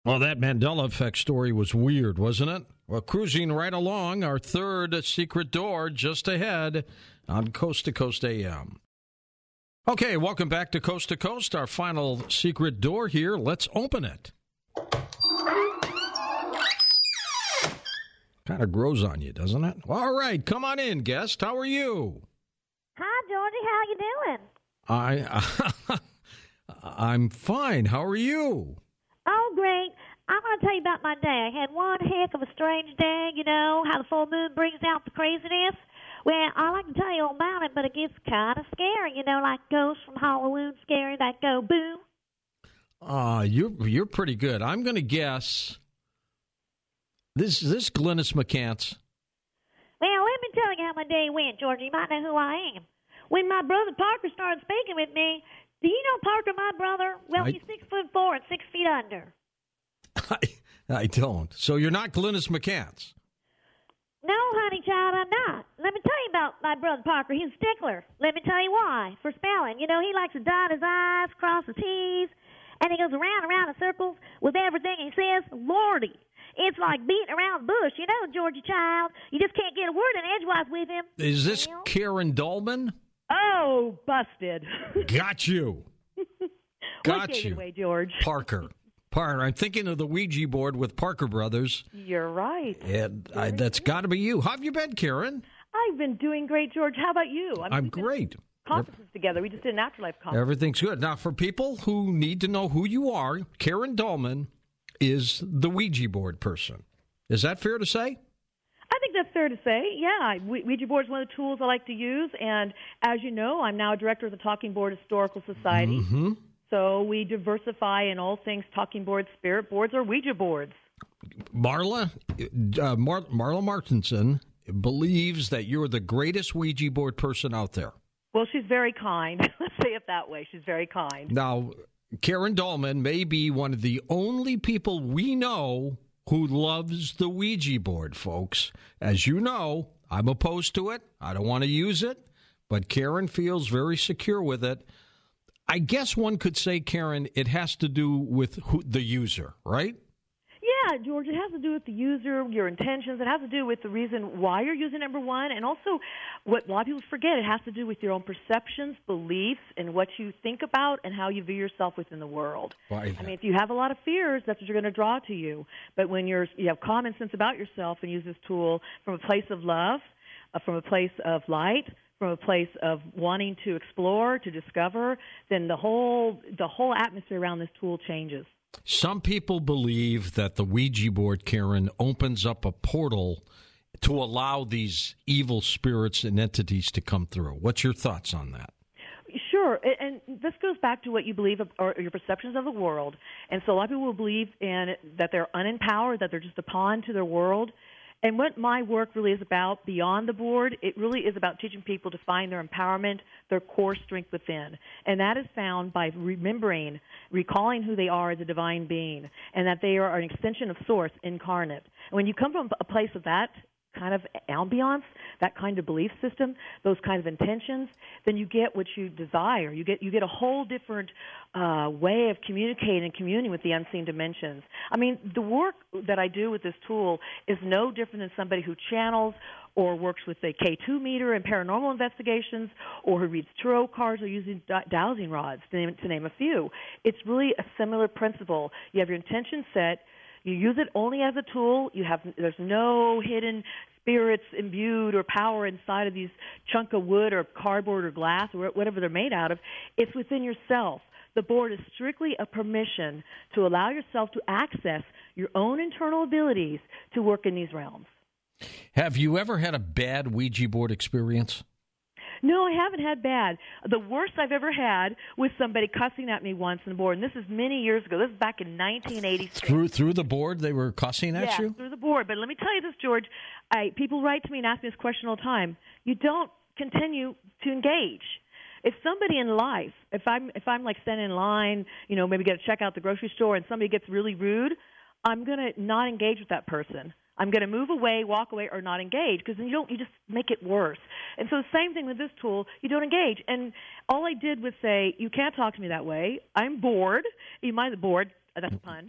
Well, that Mandela effect story was weird, wasn't it? Well, cruising right along, our third secret door just ahead on Coast to Coast AM. Okay, welcome back to Coast, our final secret door here. Let's open it. Kind of grows on you, doesn't it? All right, come on in, guest. How are you? Hi, Georgie. How you doing? I'm fine. How are you? Oh, great. I'm going to tell you about my day. I had one heck of a strange day, you know, how the full moon brings out the craziness. Well, I like to tell you all about it, but it gets kind of scary, you know, like ghosts from Halloween scary that go boom. You're pretty good. I'm going to guess this Glynis McCants. Well, let me tell you how my day went, Georgie. You might know who I am. When my brother Parker started speaking with me, do you know Parker, my brother? Well, he's 6'4" and 6 feet under. I don't. So you're not Glynis McCants. No, honey child, I'm not. Let me tell you about my brother Parker. He's a stickler. Let me tell you why. For spelling. You know, he likes to dot his I's, cross his T's, and he goes around and around in circles with everything he says. Lordy. It's like beating around the bush, you know, Georgie child. You just can't get a word in edgewise with him. Is this Karen Dahlman? Oh, busted. Got you. Got you. Away, George. Parker. I'm thinking of the Ouija board with Parker Brothers. You're right. And that's got to be you. How have you been, Karen? I've been doing great, George. How about you? I'm great. Conferences together. We just did an afterlife conference. Everything's good. Now, for people who need to know who you are, Karen Dahlman is the Ouija board person. Is that fair to say? I think that's fair to say. Yeah, Ouija board is one of the tools I like to use. And as you know, I'm now a director of the Talking Board Historical Society. Mm-hmm. So we diversify in all things talking boards, spirit boards, or Ouija boards. Marla Martinson believes that you're the greatest Ouija board person out there. Well, she's very kind. Let's say it that way. She's very kind. Now, Karen Dahlman may be one of the only people we know who loves the Ouija board, folks. As you know, I'm opposed to it. I don't want to use it, but Karen feels very secure with it. I guess one could say, Karen, it has to do with the user, right? Yeah, George, it has to do with the user, your intentions. It has to do with the reason why you're using number one. And also, what a lot of people forget, it has to do with your own perceptions, beliefs, and what you think about and how you view yourself within the world. Right. I mean, if you have a lot of fears, that's what you're going to draw to you. But when you have common sense about yourself and use this tool from a place of love, from a place of light, from a place of wanting to explore, to discover, then the whole atmosphere around this tool changes. Some people believe that the Ouija board, Karen, opens up a portal to allow these evil spirits and entities to come through. What's your thoughts on that? Sure, and this goes back to what you believe or your perceptions of the world. And so a lot of people will believe that they're unempowered, that they're just a pawn to their world. And what my work really is about beyond the board, it really is about teaching people to find their empowerment, their core strength within. And that is found by recalling who they are as a divine being, and that they are an extension of Source incarnate. And when you come from a place of that kind of ambiance, that kind of belief system, those kind of intentions, then you get what you desire. You get a whole different way of communicating and communing with the unseen dimensions. I mean, the work that I do with this tool is no different than somebody who channels or works with a K2 meter in paranormal investigations, or who reads tarot cards or using dowsing rods, to name a few. It's really a similar principle. You have your intention set. You use it only as a tool. There's no hidden spirits imbued or power inside of these chunk of wood or cardboard or glass or whatever they're made out of. It's within yourself. The board is strictly a permission to allow yourself to access your own internal abilities to work in these realms. Have you ever had a bad Ouija board experience? No, I haven't had bad. The worst I've ever had was somebody cussing at me once on the board, and this is many years ago. This is back in 1986. Through the board, they were cussing at you? Yeah, through the board. But let me tell you this, George. People write to me and ask me this question all the time. You don't continue to engage. If somebody in life, if I'm like standing in line, maybe got to check out the grocery store, and somebody gets really rude, I'm going to not engage with that person. I'm going to move away, walk away, or not engage, because then you just make it worse. And so the same thing with this tool, you don't engage. And all I did was say, you can't talk to me that way. I'm bored. You mind the board? That's a pun.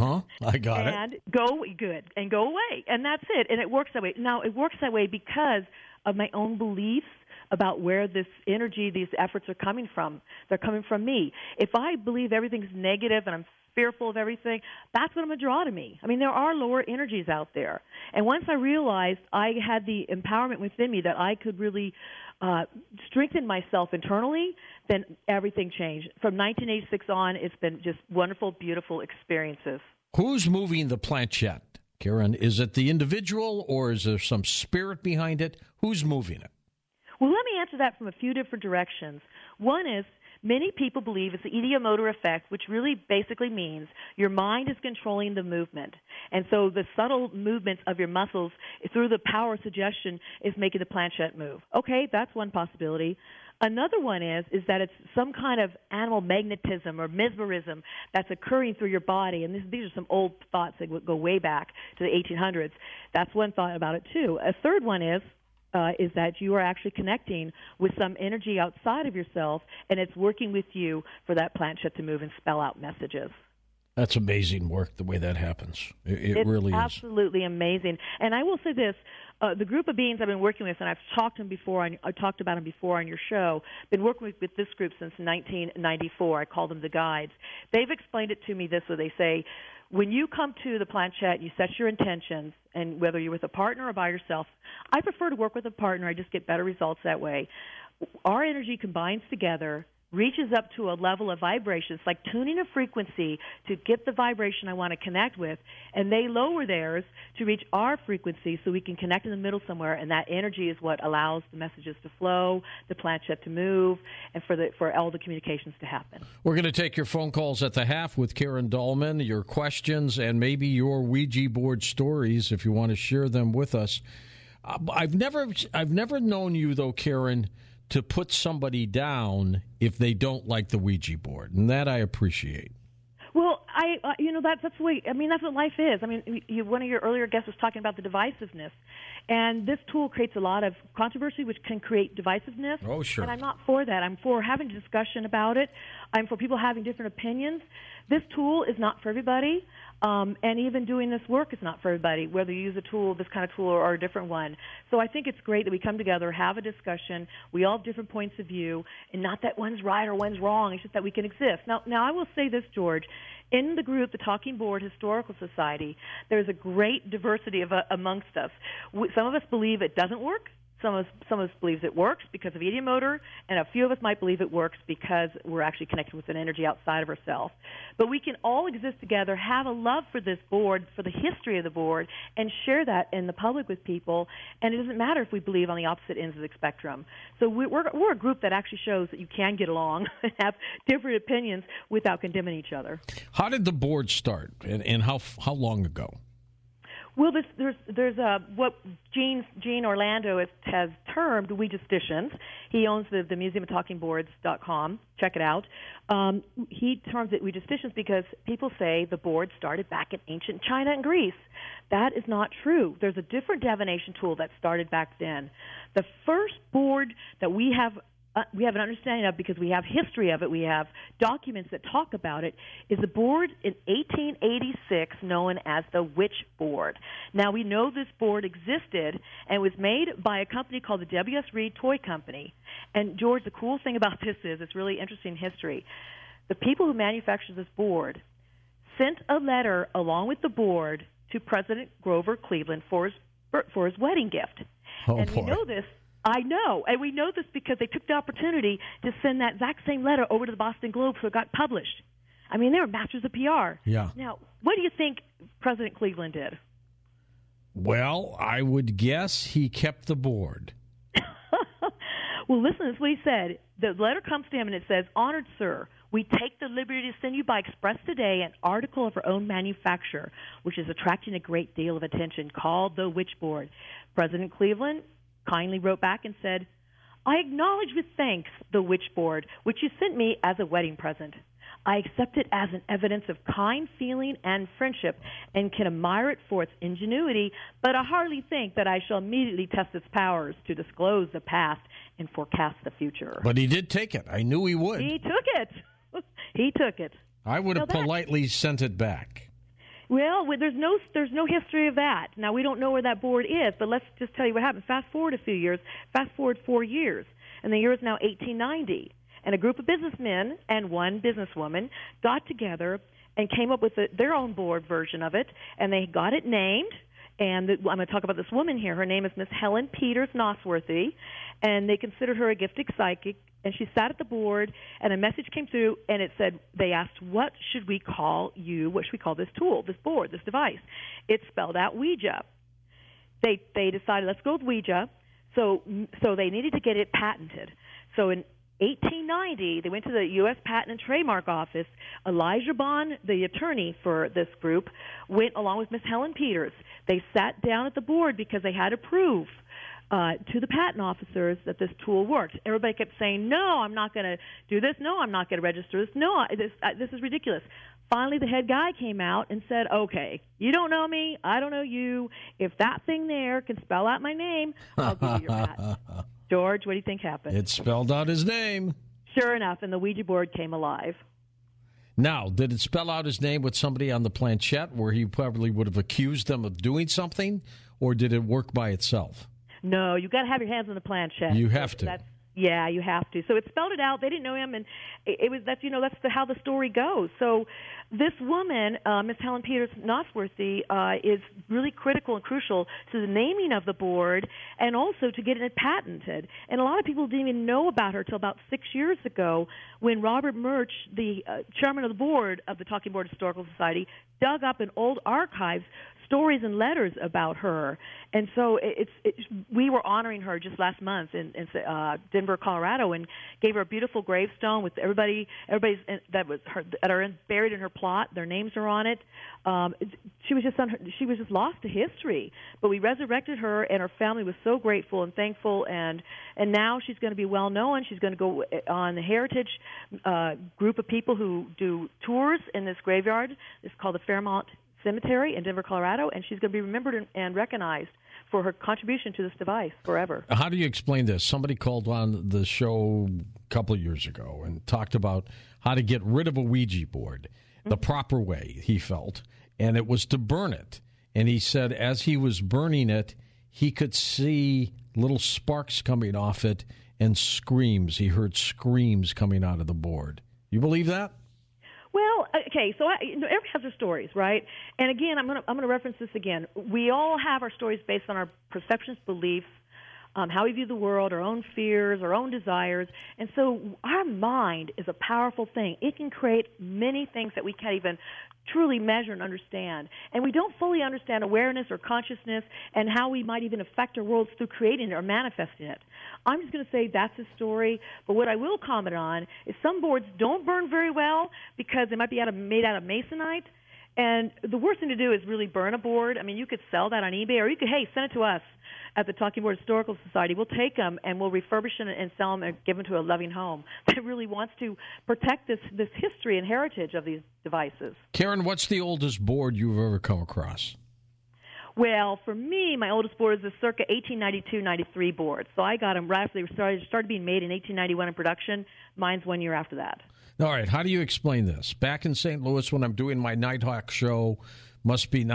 I got it. And go away. And that's it. And it works that way. Now, it works that way because of my own beliefs about where this energy, these efforts are coming from. They're coming from me. If I believe everything's negative and I'm fearful of everything, that's what I'm going to draw to me. I mean, there are lower energies out there. And once I realized I had the empowerment within me that I could really strengthen myself internally, then everything changed. From 1986 on, it's been just wonderful, beautiful experiences. Who's moving the planchette, Karen? Is it the individual or is there some spirit behind it? Who's moving it? Well, let me answer that from a few different directions. One is, many people believe it's the ideomotor effect, which really basically means your mind is controlling the movement. And so the subtle movements of your muscles through the power of suggestion is making the planchette move. Okay, that's one possibility. Another one is that it's some kind of animal magnetism or mesmerism that's occurring through your body. And these are some old thoughts that go way back to the 1800s. That's one thought about it, too. A third one is that you are actually connecting with some energy outside of yourself, and it's working with you for that planchette to move and spell out messages. That's amazing work, the way that happens. It really is. It's absolutely amazing. And I will say this, the group of beings I've been working with, and I've talked to them before, I talked about them before on your show, been working with this group since 1994. I call them the guides. They've explained it to me this way. They say, when you come to the planchette, you set your intentions, and whether you're with a partner or by yourself, I prefer to work with a partner. I just get better results that way. Our energy combines together, reaches up to a level of vibration. It's like tuning a frequency to get the vibration I want to connect with, and they lower theirs to reach our frequency so we can connect in the middle somewhere, and that energy is what allows the messages to flow, the planchette to move, and for all the communications to happen. We're going to take your phone calls at the half with Karen Dahlman, your questions, and maybe your Ouija board stories if you want to share them with us. I've never known you, though, Karen, to put somebody down if they don't like the Ouija board, and that I appreciate. Well, that's the way. I mean, that's what life is. I mean, one of your earlier guests was talking about the divisiveness, and this tool creates a lot of controversy, which can create divisiveness. Oh, sure. And I'm not for that. I'm for having a discussion about it. I'm for people having different opinions. This tool is not for everybody. And even doing this work is not for everybody, whether you use this kind of tool or a different one. So I think it's great that we come together, have a discussion. We all have different points of view, and not that one's right or one's wrong. It's just that we can exist. Now I will say this, George. In the group, the Talking Board Historical Society, there's a great diversity amongst us. Some of us believe it doesn't work. Some of us believes it works because of ideomotor, and a few of us might believe it works because we're actually connected with an energy outside of ourselves. But we can all exist together, have a love for this board, for the history of the board, and share that in the public with people. And it doesn't matter if we believe on the opposite ends of the spectrum. So we're a group that actually shows that you can get along and have different opinions without condemning each other. How did the board start, and how long ago? Well, there's what Gene Orlando has termed Ouijasticians. He owns the Museum of TalkingBoards.com. Check it out. He terms it Ouijasticians because people say the board started back in ancient China and Greece. That is not true. There's a different divination tool that started back then. The first board that we have an understanding of, because we have history of it, we have documents that talk about it, is the board in 1886 known as the Witch Board. Now, we know this board existed, and it was made by a company called the W.S. Reed Toy Company. And, George, the cool thing about this is it's really interesting history. The people who manufactured this board sent a letter along with the board to President Grover Cleveland for his wedding gift. Oh, and boy. We know this. I know, and we know this because they took the opportunity to send that exact same letter over to the Boston Globe so it got published. I mean, they were masters of PR. Yeah. Now, what do you think President Cleveland did? Well, I would guess he kept the board. Well, listen, this is what he said. The letter comes to him, and it says, "Honored Sir, we take the liberty to send you by express today an article of our own manufacture, which is attracting a great deal of attention, called the Witch Board." President Cleveland kindly wrote back and said, "I acknowledge with thanks the Witch Board, which you sent me as a wedding present. I accept it as an evidence of kind feeling and friendship and can admire it for its ingenuity, but I hardly think that I shall immediately test its powers to disclose the past and forecast the future." But he did take it. I knew he would. He took it. He took it. I would have politely sent it back. Well, there's no history of that. Now, we don't know where that board is, but let's just tell you what happened. Fast forward a few years. Fast forward 4 years, and the year is now 1890. And a group of businessmen and one businesswoman got together and came up with their own board version of it, and they got it named. And I'm going to talk about this woman here. Her name is Miss Helen Peters Nosworthy, and they considered her a gifted psychic. And she sat at the board, and a message came through, and it said, they asked, what should we call you? What should we call this tool, this board, this device? It spelled out Ouija. They decided, let's go with Ouija. So they needed to get it patented. So in 1890, they went to the U.S. Patent and Trademark Office. Elijah Bond, the attorney for this group, went along with Miss Helen Peters. They sat down at the board because they had to prove to the patent officers that this tool worked. Everybody kept saying, no, I'm not going to do this. No, I'm not going to register this. No, this is ridiculous. Finally, the head guy came out and said, okay, you don't know me. I don't know you. If that thing there can spell out my name, I'll give you your patent. George, what do you think happened? It spelled out his name. Sure enough, and the Ouija board came alive. Now, did it spell out his name with somebody on the planchette where he probably would have accused them of doing something, or did it work by itself? No, you got to have your hands on the planchette. You have to. Yeah, you have to. So it spelled it out. They didn't know him, and that's how the story goes. So this woman, Miss Helen Peters Nosworthy, is really critical and crucial to the naming of the board and also to getting it patented. And a lot of people didn't even know about her until about 6 years ago when Robert Murch, the chairman of the board of the Talking Board Historical Society, dug up in old archives stories and letters about her. And so we were honoring her just last month in Denver, Colorado, and gave her a beautiful gravestone with everybody's that are buried in her plot. Their names are on it. She was just lost to history, but we resurrected her, and her family was so grateful and thankful. And now she's going to be well known. She's going to go on the Heritage group of people who do tours in this graveyard. It's called the Fairmount Cemetery in Denver, Colorado, and she's going to be remembered and recognized for her contribution to this device forever. How do you explain this? Somebody called on the show a couple of years ago and talked about how to get rid of a Ouija board the proper way, he felt, and it was to burn it. And he said as he was burning it, he could see little sparks coming off it and screams. He heard screams coming out of the board. You believe that? Well, okay, so everybody has their stories, right? And again, I'm going to reference this again. We all have our stories based on our perceptions, beliefs, how we view the world, our own fears, our own desires. And so our mind is a powerful thing. It can create many things that we can't even truly measure and understand. And we don't fully understand awareness or consciousness and how we might even affect our worlds through creating it or manifesting it. I'm just going to say that's a story, but what I will comment on is some boards don't burn very well because they might be made out of masonite. And the worst thing to do is really burn a board. I mean, you could sell that on eBay, or you could, send it to us at the Talking Board Historical Society. We'll take them and we'll refurbish them and sell them and give them to a loving home that really wants to protect this history and heritage of these devices. Karen, what's the oldest board you've ever come across? Well, for me, my oldest board is the circa 1892-93 board. So I got them right after they started being made in 1891 in production. Mine's 1 year after that. All right. How do you explain this? Back in St. Louis when I'm doing my Nighthawk show, must be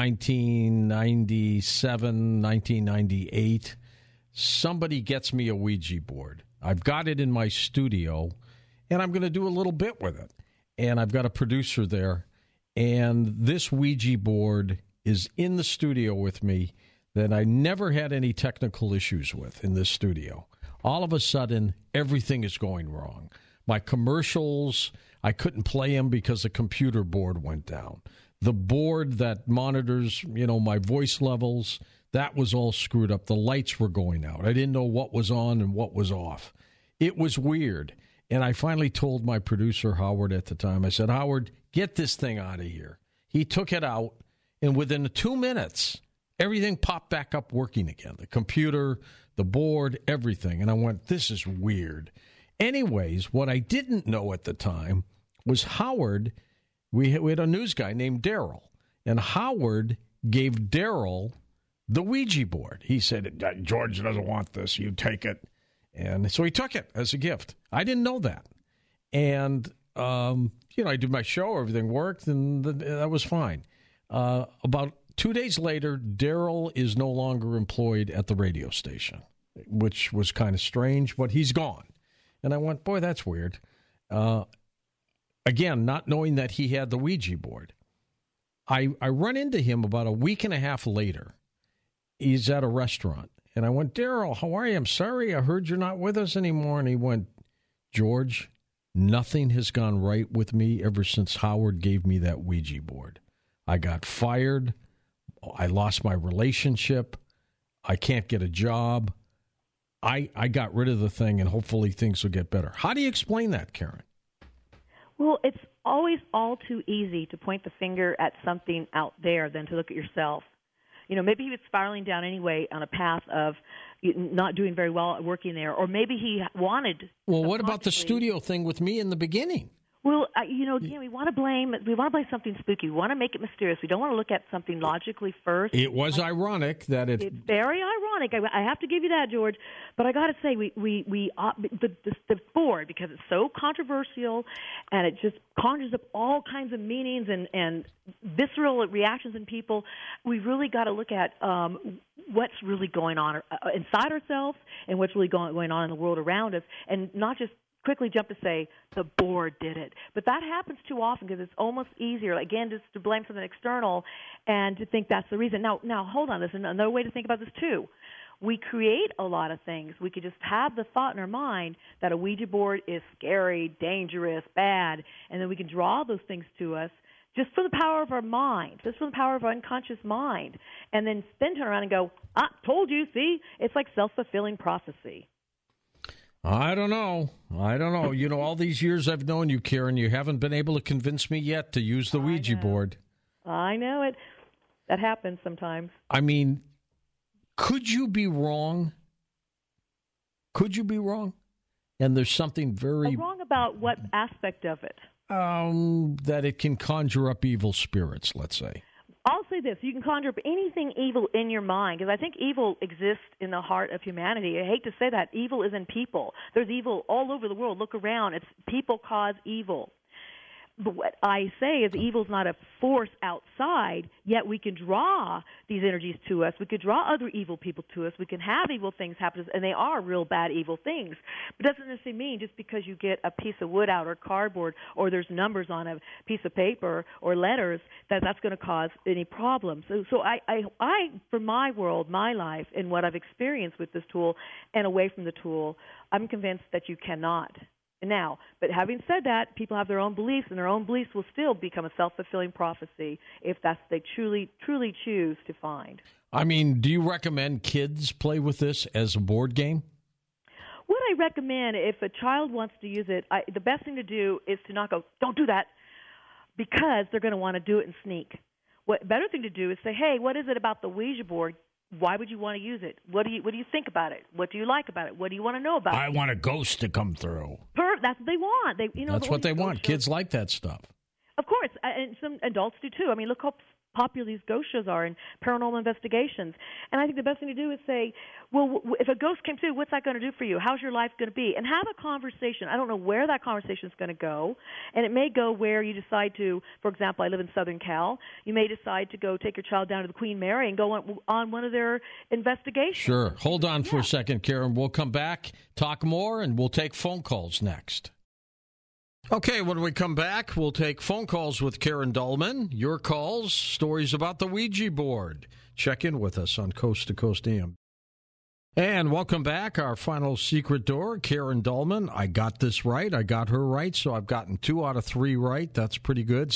1997, 1998, somebody gets me a Ouija board. I've got it in my studio, and I'm going to do a little bit with it. And I've got a producer there, and this Ouija board is in the studio with me that I never had any technical issues with in this studio. All of a sudden, everything is going wrong. My commercials, I couldn't play them because the computer board went down. The board that monitors, my voice levels, that was all screwed up. The lights were going out. I didn't know what was on and what was off. It was weird. And I finally told my producer, Howard, at the time, I said, Howard, get this thing out of here. He took it out, and within 2 minutes, everything popped back up working again. The computer, the board, everything. And I went, this is weird. Anyways, what I didn't know at the time was Howard, we had a news guy named Daryl, and Howard gave Daryl the Ouija board. He said, George doesn't want this, you take it. And so he took it as a gift. I didn't know that. And, I did my show, everything worked, and that was fine. About 2 days later, Daryl is no longer employed at the radio station, which was kind of strange, but he's gone. And I went, boy, that's weird. Again, not knowing that he had the Ouija board. I run into him about a week and a half later. He's at a restaurant. And I went, Daryl, how are you? I'm sorry, I heard you're not with us anymore. And he went, George, nothing has gone right with me ever since Howard gave me that Ouija board. I got fired. I lost my relationship. I can't get a job. I got rid of the thing, and hopefully things will get better. How do you explain that, Karen? Well, it's always all too easy to point the finger at something out there than to look at yourself. Maybe he was spiraling down anyway on a path of not doing very well at working there, or maybe he wanted. Well, what about the studio thing with me in the beginning? Well, again, we want to blame something spooky. We want to make it mysterious. We don't want to look at something logically first. It was ironic that it's very ironic. I have to give you that, George. But I got to say, the board, because it's so controversial, and it just conjures up all kinds of meanings and visceral reactions in people. We really got to look at what's really going on inside ourselves and what's really going on in the world around us, and not just quickly jump to say the board did it. But that happens too often because it's almost easier, again, just to blame something external and to think that's the reason. Now hold on. There's another way to think about this too. We create a lot of things. We could just have the thought in our mind that a Ouija board is scary, dangerous, bad, and then we can draw those things to us just for the power of our mind, just for the power of our unconscious mind, and then turn around and go, told you, see? It's like self-fulfilling prophecy. I don't know. All these years I've known you, Karen, you haven't been able to convince me yet to use the Ouija board. I know it. That happens sometimes. I mean, could you be wrong? Could you be wrong? And there's something very... wrong about what aspect of it? That it can conjure up evil spirits, let's say. I'll say this. You can conjure up anything evil in your mind, because I think evil exists in the heart of humanity. I hate to say that. Evil is in people. There's evil all over the world. Look around. It's people cause evil. But what I say is evil is not a force outside, yet we can draw these energies to us. We could draw other evil people to us. We can have evil things happen to us, and they are real bad evil things. But it doesn't necessarily mean just because you get a piece of wood out or cardboard or there's numbers on a piece of paper or letters that that's going to cause any problems. So I, for my world, my life, and what I've experienced with this tool and away from the tool, I'm convinced that you cannot. Now, but having said that, people have their own beliefs, and their own beliefs will still become a self-fulfilling prophecy if that's what they truly choose to find. I mean, do you recommend kids play with this as a board game? What I recommend, if a child wants to use it, the best thing to do is to not go, don't do that, because they're going to want to do it and sneak. What better thing to do is say, hey, what is it about the Ouija board? Why would you want to use it? What do you think about it? What do you like about it? What do you want to know about it? I want a ghost to come through. That's what they want. That's what they want. Kids like that stuff. Of course, and some adults do too. I mean, look how popular these ghost shows are and paranormal investigations. And I think the best thing to do is say, well, if a ghost came through, what's that going to do for you? How's your life going to be? And have a conversation. I don't know where that conversation is going to go. And it may go where you decide to, for example, I live in Southern Cal. You may decide to go take your child down to the Queen Mary and go on one of their investigations. Sure. Hold on for a second, Karen. We'll come back, talk more, and we'll take phone calls next. Okay, when we come back, we'll take phone calls with Karen Dahlman. Your calls, stories about the Ouija board. Check in with us on Coast to Coast AM. And welcome back. Our final secret door, Karen Dahlman. I got this right. I got her right, so I've gotten 2 out of 3 right. That's pretty good,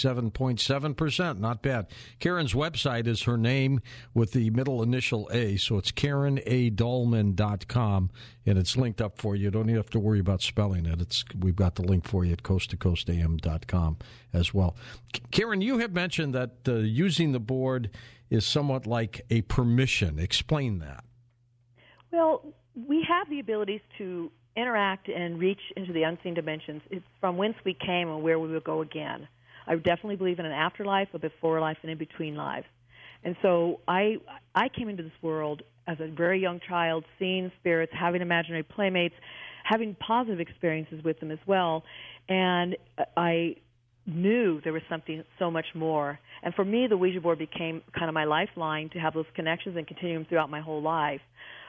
67.7%. Not bad. Karen's website is her name with the middle initial A, so it's KarenADahlman.com, and it's linked up for you. You don't even have to worry about spelling it. We've got the link for you at coasttocoastam.com as well. Karen, you have mentioned that using the board is somewhat like a permission. Explain that. Well, we have the abilities to interact and reach into the unseen dimensions. It's from whence we came and where we will go again. I definitely believe in an afterlife, a before life, and in between lives. And so I came into this world as a very young child, seeing spirits, having imaginary playmates, having positive experiences with them as well. And I knew there was something so much more. And for me, the Ouija board became kind of my lifeline to have those connections and continue them throughout my whole life.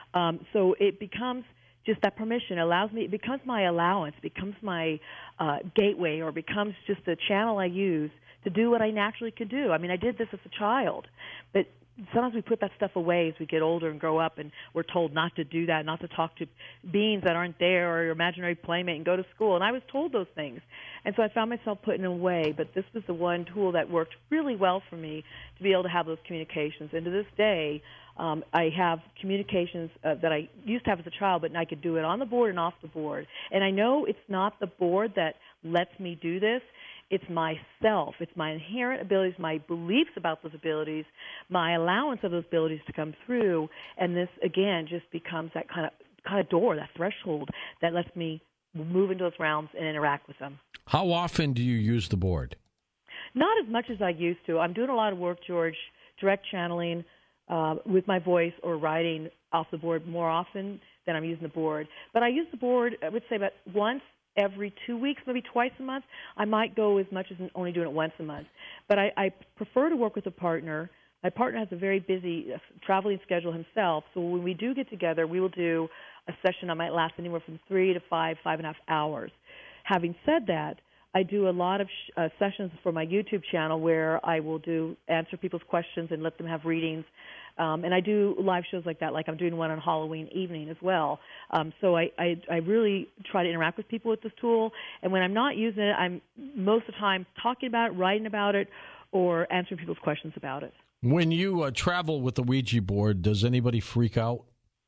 So it becomes just that permission. It becomes my allowance, becomes my gateway, or becomes just a channel I use to do what I naturally could do. I mean, I did this as a child, but sometimes we put that stuff away as we get older and grow up, and we're told not to do that, not to talk to beings that aren't there or your imaginary playmate and go to school. And I was told those things. And so I found myself putting them away, but this was the one tool that worked really well for me to be able to have those communications. And to this day, I have communications that I used to have as a child, but I could do it on the board and off the board. And I know it's not the board that lets me do this. It's myself. It's my inherent abilities, my beliefs about those abilities, my allowance of those abilities to come through. And this, again, just becomes that kind of door, that threshold that lets me move into those realms and interact with them. How often do you use the board? Not as much as I used to. I'm doing a lot of work, George, direct channeling with my voice or writing off the board more often than I'm using the board. But I use the board, I would say, about once every 2 weeks, maybe twice a month. I might go as much as only doing it once a month. But I prefer to work with a partner. My partner has a very busy traveling schedule himself, so when we do get together, we will do a session that might last anywhere from 3 to 5.5 hours. Having said that, I do a lot of sessions for my YouTube channel where I will answer people's questions and let them have readings. And I do live shows like that, like I'm doing one on Halloween evening as well. So I really try to interact with people with this tool. And when I'm not using it, I'm most of the time talking about it, writing about it, or answering people's questions about it. When you travel with the Ouija board, does anybody freak out?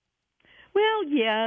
Well, yes.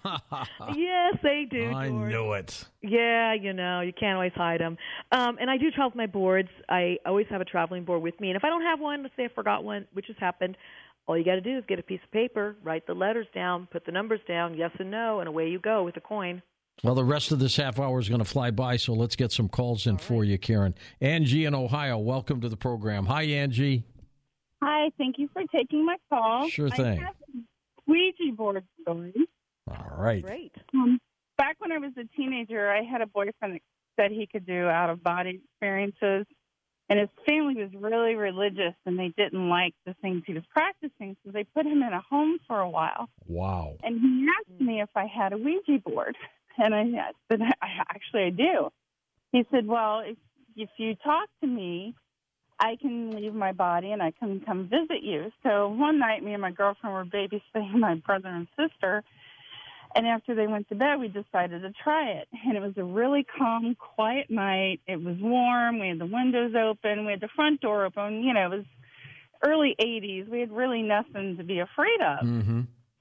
Yes, they do, George. I knew it. Yeah, you can't always hide them. And I do travel with my boards. I always have a traveling board with me. And if I don't have one, let's say I forgot one, which has happened, all you got to do is get a piece of paper, write the letters down, put the numbers down, yes and no, and away you go with a coin. Well, the rest of this half hour is going to fly by, so let's get some calls in for you, Karen. Angie in Ohio, welcome to the program. Hi, Angie. Hi, thank you for taking my call. Sure thing. I have a Ouija board story. All right. Great. Back when I was a teenager, I had a boyfriend that said he could do out-of-body experiences, and his family was really religious, and they didn't like the things he was practicing, so they put him in a home for a while. Wow. And he asked me if I had a Ouija board, and I said, actually, I do. He said, well, if you talk to me, I can leave my body and I can come visit you. So one night, me and my girlfriend were babysitting my brother and sister, and after they went to bed, we decided to try it. And it was a really calm, quiet night. It was warm. We had the windows open. We had the front door open. It was early 80s. We had really nothing to be afraid of. Mm-hmm.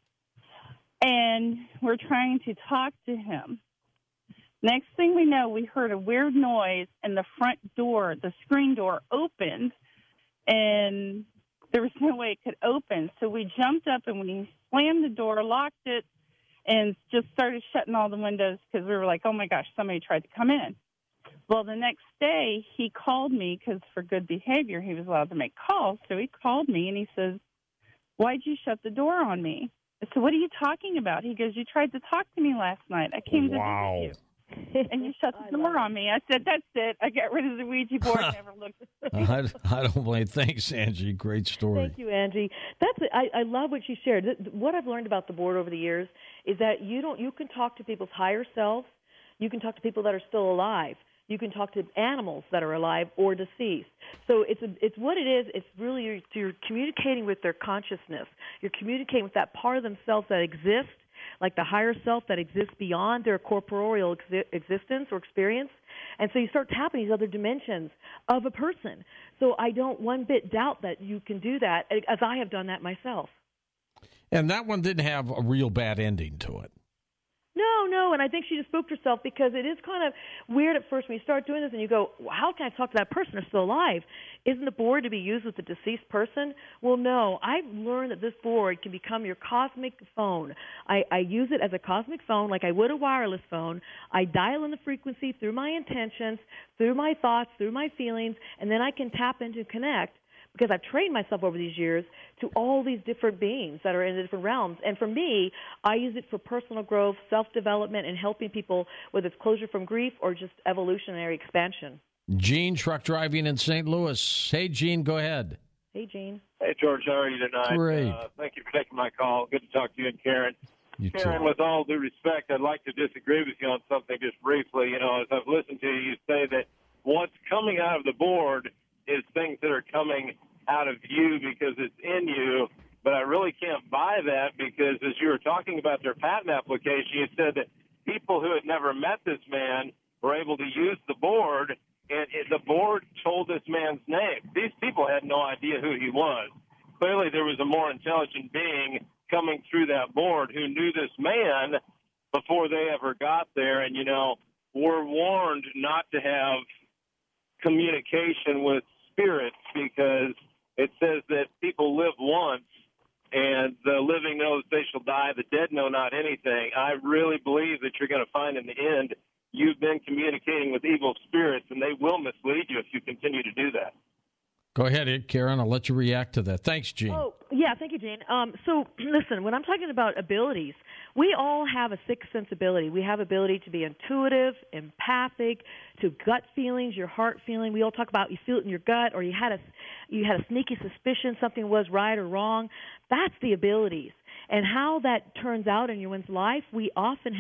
And we're trying to talk to him. Next thing we know, we heard a weird noise, and the front door, the screen door, opened, and there was no way it could open. So we jumped up, and we slammed the door, locked it, and just started shutting all the windows because we were like, oh, my gosh, somebody tried to come in. Well, the next day, he called me because for good behavior, he was allowed to make calls. So he called me, and he says, why'd you shut the door on me? I said, what are you talking about? He goes, you tried to talk to me last night. I came to visit you. And you shut the door on me. I said, that's it. I got rid of the Ouija board and never looked at it. I don't blame. Thanks, Angie. Great story. Thank you, Angie. I love what she shared. What I've learned about the board over the years is that you can talk to people's higher selves. You can talk to people that are still alive. You can talk to animals that are alive or deceased. So it's what it is. It's really you're communicating with their consciousness. You're communicating with that part of themselves that exists, like the higher self that exists beyond their corporeal existence or experience. And so you start tapping these other dimensions of a person. So I don't one bit doubt that you can do that, as I have done that myself. And that one didn't have a real bad ending to it. No, and I think she just spooked herself because it is kind of weird at first when you start doing this and you go, well, how can I talk to that person? They're still alive. Isn't the board to be used with the deceased person? Well, no. I've learned that this board can become your cosmic phone. I use it as a cosmic phone like I would a wireless phone. I dial in the frequency through my intentions, through my thoughts, through my feelings, and then I can tap into connect. Because I've trained myself over these years to all these different beings that are in the different realms. And for me, I use it for personal growth, self-development, and helping people, whether it's closure from grief or just evolutionary expansion. Gene, truck driving in St. Louis. Hey, Gene, go ahead. Hey, Gene. Hey, George, how are you tonight? Great. Thank you for taking my call. Good to talk to you and Karen. You Karen, too. with all due respect, I'd like to disagree with you on something just briefly. You know, as I've listened to you, you say that what's coming out of the board is things that are coming out of you because it's in you. But I really can't buy that because as you were talking about their patent application, you said that people who had never met this man were able to use the board, and the board told this man's name. These people had no idea who he was. Clearly there was a more intelligent being coming through that board who knew this man before they ever got there. And, you know, we're warned not to have communication with spirits because it says that people live once and the living know that they shall die, the dead know not anything. I really believe that you're going to find in the end you've been communicating with evil spirits, and they will mislead you if you continue to do that. Go ahead, Karen. I'll let you react to that. Thanks, Gene. Oh, yeah, thank you, Gene. So, listen, when I'm talking about abilities, we all have a sixth sense ability. We have ability to be intuitive, empathic, to gut feelings, your heart feeling. We all talk about you feel it in your gut, or you had a sneaky suspicion something was right or wrong. That's the abilities. And how that turns out in your one's life, we'll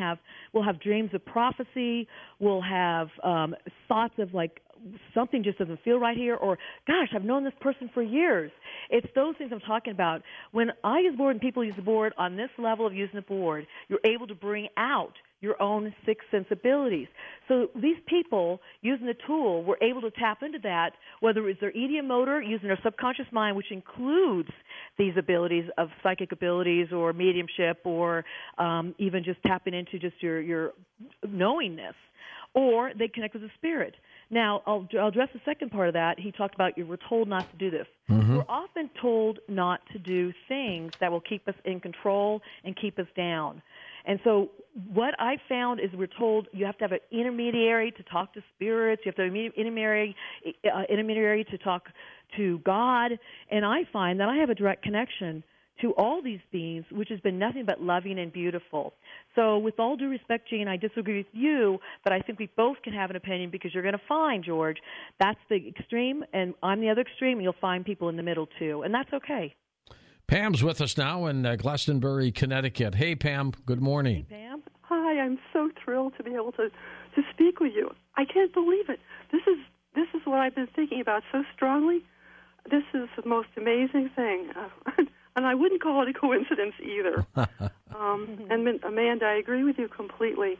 have dreams of prophecy, we'll have thoughts of like something just doesn't feel right here, or gosh, I've known this person for years. It's those things I'm talking about. When I use the board and people use the board on this level of using the board, you're able to bring out your own sixth sense abilities. So these people using the tool were able to tap into that, whether it's their ideomotor, using their subconscious mind, which includes these abilities of psychic abilities or mediumship or even just tapping into just your knowingness, or they connect with the spirit. Now, I'll address the second part of that. He talked about we're told not to do this. Mm-hmm. We're often told not to do things that will keep us in control and keep us down. And so what I found is we're told you have to have an intermediary to talk to spirits. You have to have an intermediary to talk to God. And I find that I have a direct connection to all these beings, which has been nothing but loving and beautiful. So with all due respect, Gene, I disagree with you, but I think we both can have an opinion because you're going to find, George, that's the extreme, and I'm the other extreme, and you'll find people in the middle too, and that's okay. Pam's with us now in Glastonbury, Connecticut. Hey, Pam. Good morning. Hey, Pam. Hi. I'm so thrilled to be able to speak with you. I can't believe it. This is what I've been thinking about so strongly. This is the most amazing thing, and I wouldn't call it a coincidence either. And Amanda, I agree with you completely.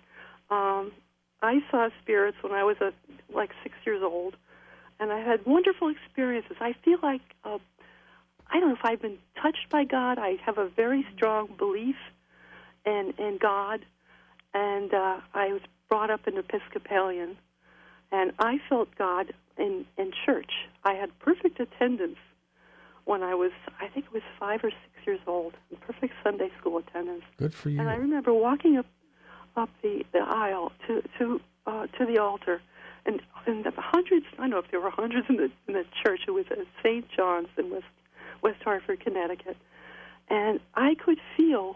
I saw spirits when I was like 6 years old, and I had wonderful experiences. I feel like I don't know if I've been touched by God. I have a very strong belief in God, and I was brought up an Episcopalian, and I felt God in church. I had perfect attendance when I think it was 5 or 6 years old, perfect Sunday school attendance. Good for you. And I remember walking up the aisle to the altar, and the hundreds. I don't know if there were hundreds in the church. It was at St. John's in West Hartford, Connecticut, and I could feel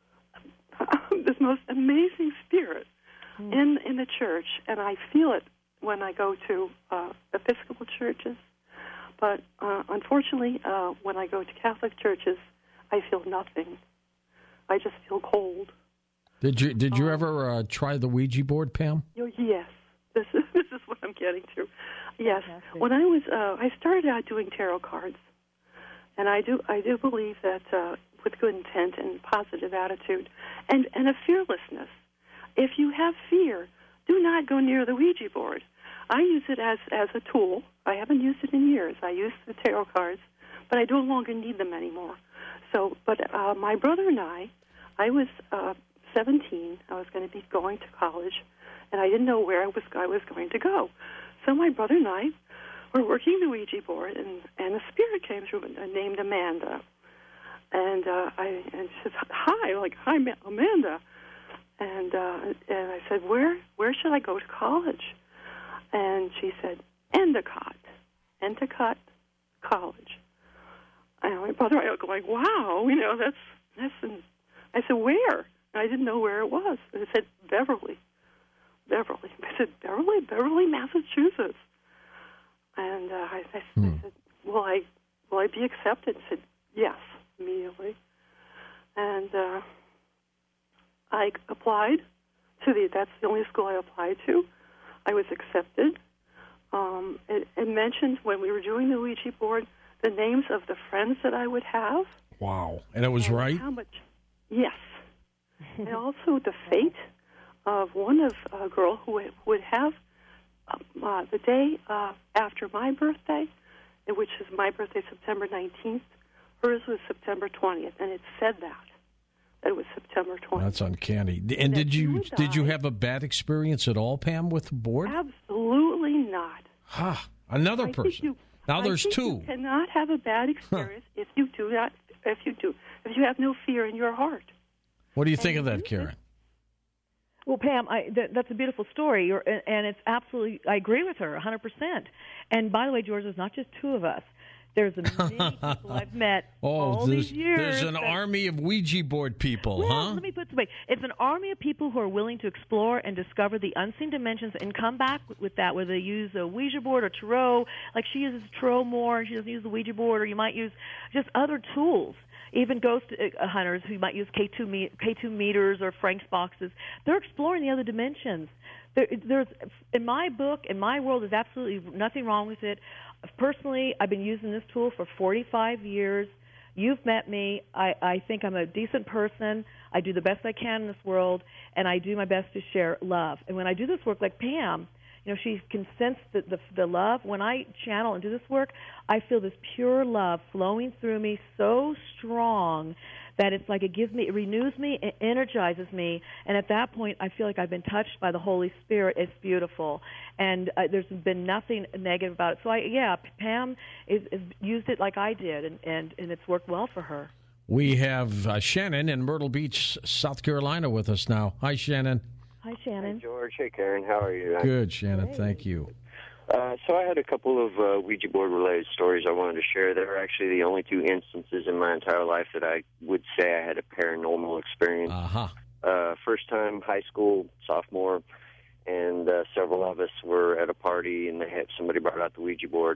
this most amazing spirit in the church, and I feel it when I go to Episcopal churches. But unfortunately, when I go to Catholic churches, I feel nothing. I just feel cold. Did you ever try the Ouija board, Pam? Yes. This is what I'm getting to. Yes. When I was I started out doing tarot cards, and I do believe that with good intent and positive attitude and a fearlessness. If you have fear, do not go near the Ouija board. I use it as a tool. I haven't used it in years. I use the tarot cards, but I no longer need them anymore. So, but my brother and I was 17. I was going to be going to college, and I didn't know where I was going to go. So my brother and I were working the Ouija board, and a spirit came through named Amanda. And she said, "Hi," like, "Hi, Amanda." And I said, "Where should I go to college?" And she said, Endicott College. And my brother and I were going, "Wow, that's." I said, "Where?" And I didn't know where it was. And it said Beverly. I said, Beverly, Massachusetts. And I said, will I be accepted? He said, yes, immediately. And I applied that's the only school I applied to. I was accepted. It mentioned when we were doing the Ouija board the names of the friends that I would have. Wow. And it was right? How much? Yes. And also the fate of one of a girl who would have the day after my birthday, which is my birthday, September 19th. Hers was September 20th, and it said that it was September 20th. That's uncanny. And did you have a bad experience at all, Pam, with the board? Absolutely not. Another person. Now there's two. You cannot have a bad experience if you have no fear in your heart. What do you think of that, Karen? Well, Pam, that's a beautiful story, and it's absolutely, I agree with her 100%. And by the way, George, there's not just two of us. There's many people I've met all these years. There's an army of Ouija board people, huh? Let me put it this way. It's an army of people who are willing to explore and discover the unseen dimensions and come back with that, whether they use a Ouija board or tarot. Like she uses tarot more, and she doesn't use the Ouija board, or you might use just other tools. Even ghost hunters who might use K2 meters or Frank's boxes. They're exploring the other dimensions. There's in my book, in my world, there's absolutely nothing wrong with it. Personally, I've been using this tool for 45 years. You've met me. I think I'm a decent person. I do the best I can in this world, and I do my best to share love. And when I do this work, like Pam, she can sense the love. When I channel and do this work, I feel this pure love flowing through me so strong that it's like it renews me, it energizes me, and at that point I feel like I've been touched by the Holy Spirit. It's beautiful, and there's been nothing negative about it. So Pam is used it like I did, and it's worked well for her. We have Shannon in Myrtle Beach, South Carolina with us now. Hi, Shannon. Hi, Shannon. Hey, George. Hey, Karen. How are you? Good, Shannon. Thank you. So I had a couple of Ouija board-related stories I wanted to share. They were actually the only two instances in my entire life that I would say I had a paranormal experience. First time, high school, sophomore, and several of us were at a party, and somebody brought out the Ouija board.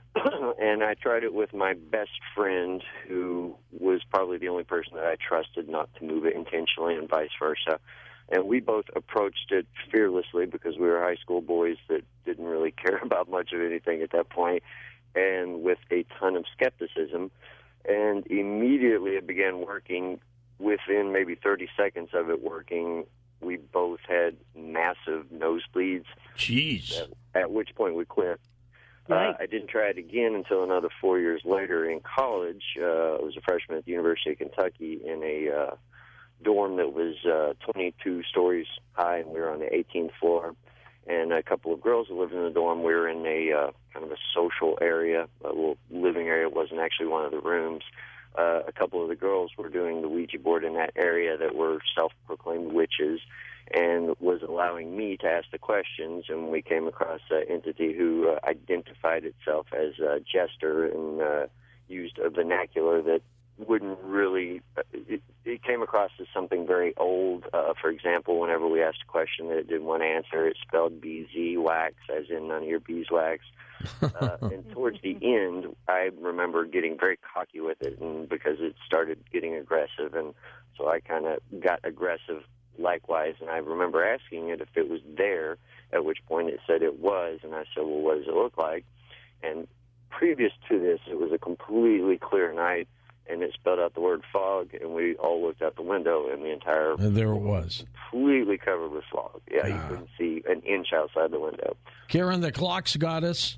And I tried it with my best friend, who was probably the only person that I trusted not to move it intentionally, and vice versa. And we both approached it fearlessly because we were high school boys that didn't really care about much of anything at that point, and with a ton of skepticism. And immediately it began working. Within maybe 30 seconds of it working, we both had massive nosebleeds. Jeez. At which point we quit. Right. I didn't try it again until another 4 years later in college. I was a freshman at the University of Kentucky in a dorm that was 22 stories high, and we were on the 18th floor. And a couple of girls who lived in the dorm. We were in a kind of a social area, a little living area. It wasn't actually one of the rooms. A couple of the girls were doing the Ouija board in that area that were self-proclaimed witches, and was allowing me to ask the questions. And we came across an entity who identified itself as a jester and used a vernacular that wouldn't really, it came across as something very old. For example, whenever we asked a question that it didn't want to answer, it spelled beeswax, as in none of your beeswax. And towards the end, I remember getting very cocky with it, and because it started getting aggressive, and so I kind of got aggressive likewise. And I remember asking it if it was there, at which point it said it was, and I said, well, what does it look like? And previous to this, it was a completely clear night, and it spelled out the word fog, and we all looked out the window, and the entire... And there it was. Completely covered with fog. Yeah, you couldn't see an inch outside the window. Karen, the clock's got us.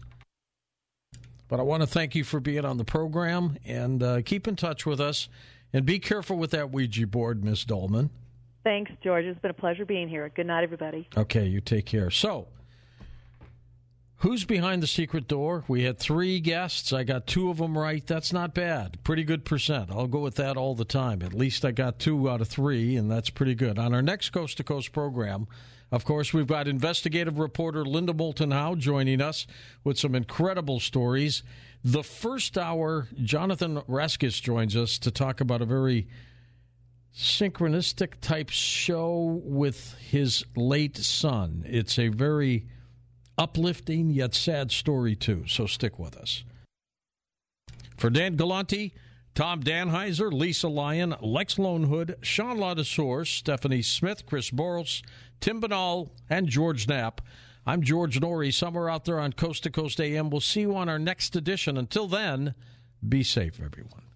But I want to thank you for being on the program, and keep in touch with us. And be careful with that Ouija board, Miss Dolman. Thanks, George. It's been a pleasure being here. Good night, everybody. Okay, you take care. So, who's behind the secret door? We had 3 guests. I got 2 of them right. That's not bad. Pretty good percent. I'll go with that all the time. At least I got 2 out of 3, and that's pretty good. On our next Coast to Coast program, of course, we've got investigative reporter Linda Moulton Howe joining us with some incredible stories. The first hour, Jonathan Raskis joins us to talk about a very synchronistic type show with his late son. It's a very uplifting yet sad story, too. So stick with us. For Dan Galante, Tom Danheiser, Lisa Lyon, Lex Lonehood, Sean Ladouceur, Stephanie Smith, Chris Boros, Tim Banal, and George Knapp, I'm George Norrie, somewhere out there on Coast to Coast AM. We'll see you on our next edition. Until then, be safe, everyone.